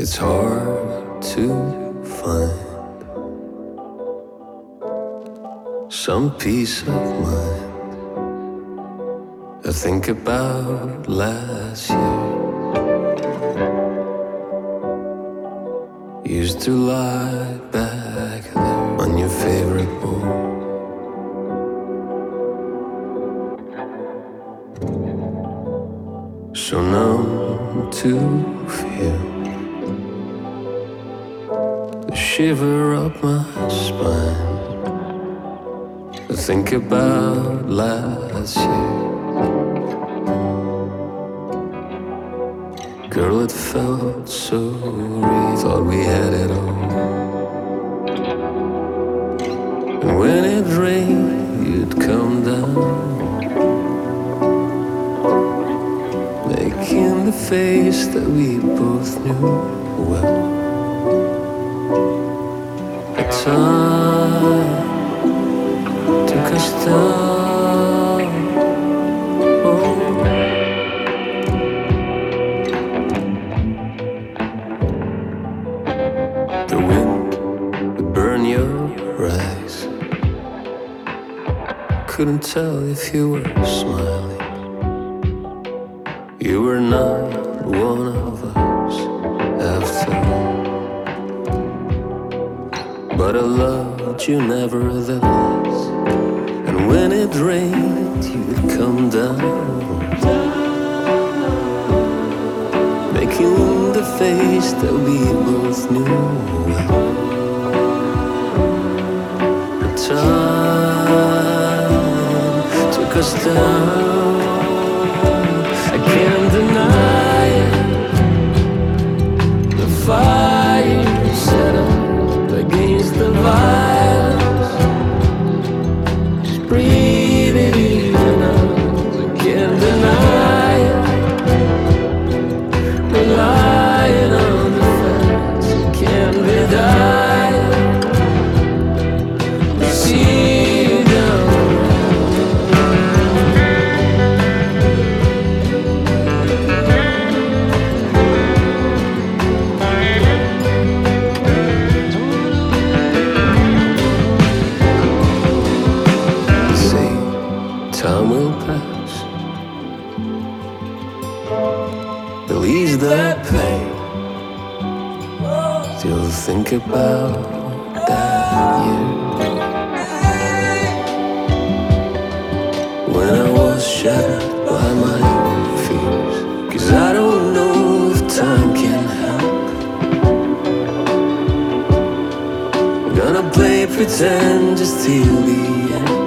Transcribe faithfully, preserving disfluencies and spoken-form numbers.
It's hard to find some peace of mind. I think about last year. Used to lie back there on your favorite wall. So numb to feel the shiver up my spine. I think about last year. Girl, it felt so real. Thought we had it all. And when it rained, you'd come down, making the face that we both knew well. The time took us down. Oh. The wind would burn your eyes. Couldn't tell if you were smiling. You were not one of us after all. But I loved you nevertheless. And when it rained, you'd come down, making the face that we both knew well. The time took us down. I can't deny it. The fire set up against the violence. Just breathe it even out. I can't deny it. Relying on the facts, it can't be denied. See you down. Time will pass, they'll ease that pain. Still think about that year when I was shattered by my own fears. Cause I don't know if time can help. I'm gonna play pretend just till the end.